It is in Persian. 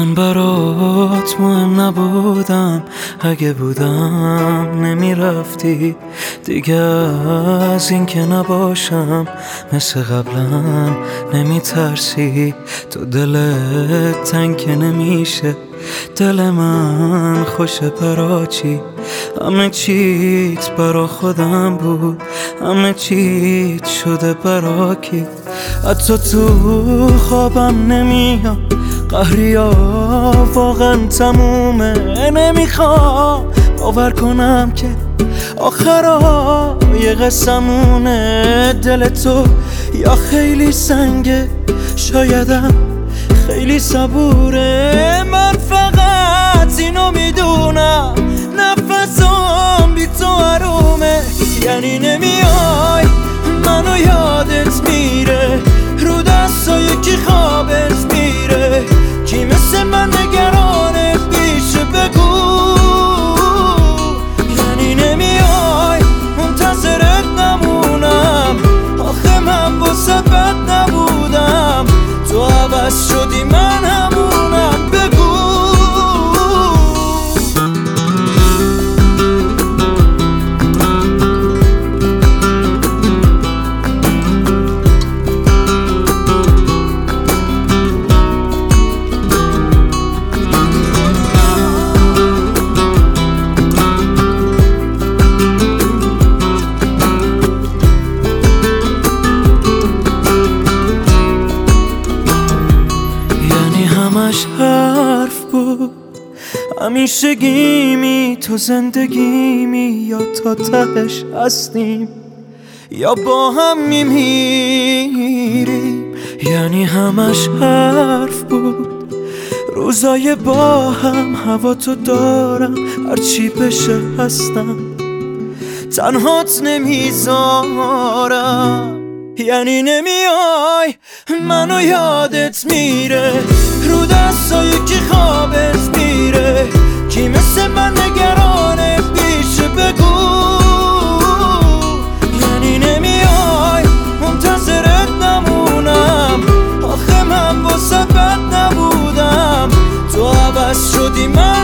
من برات مهم نبودم، اگه بودم نمیرفتی دیگه. از این که نباشم مثل قبلا نمیترسی. تو دلت تنگ که نمیشه، دل من خوشه برا چی؟ همه چیت برا خودم بود، همه چیت شده برا کی؟ حتی تو خوابم نمیاد، قهریا واقعا تمومه. نمیخوام باور کنم که آخرای قسمونه. دل تو یا خیلی سنگه، شایدم خیلی صبوره. من فقط اینو میدونم، نفسم بی تو حرومه. یعنی نمیای منو یادت میره، رو دستای کی خوابت میره. کی مثل من نگرانه پیشه بگو. یعنی نمیای منتظرت نمونم، آخه من واسه بد نبودم. تو عوض شدی من همونم، بگو. همش حرف بود، همیشه گیمی تو زندگیمی. یا تا تهش هستیم یا با هم میمیریم. یعنی همش حرف بود، روزای با هم هوا تو دارم. هرچی بشه هستم، تنهات نمیذارم. یعنی نمیای منو یادت میره، رو دستای کی خوابت میره. کی مثل من نگرانه پیشه بگو. یعنی نمیای منتظرت نمونم، آخه من واسه بد نبودم. تو عوض شدی من